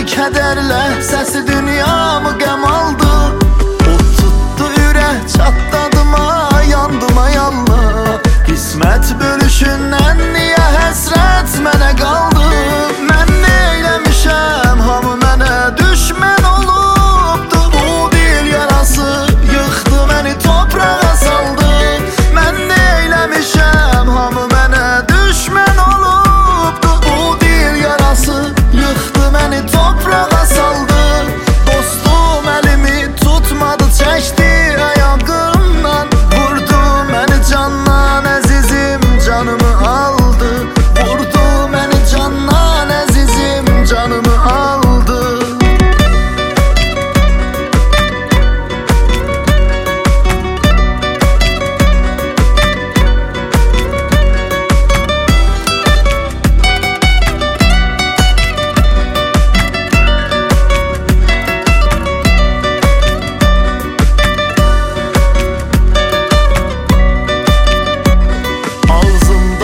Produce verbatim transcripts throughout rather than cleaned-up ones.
kədərlə, səsi dünyamı qəm aldı. O tutdu ürək, çatladıma, yandıma yallah. Qismət bölüşündən niyə həsrət mənə qaldı? Mən neyləmişəm, hamı mənə düşmən olubdu. Bu dil yarası yıxdı məni, toprağa saldı. Mən neyləmişəm, hamı mənə düşmən olubdu. Bu dil yarası yıxdı məni, toprağa saldı. Dostum əlimi tutmadı, çəkdi ayağımdan. Vurdu məni candan, əzizim canımı aldı. Vurdu məni candan, əzizim canımı aldı.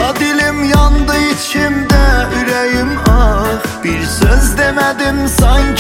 İçimdə ürəyim ah, bir söz demədim sanki.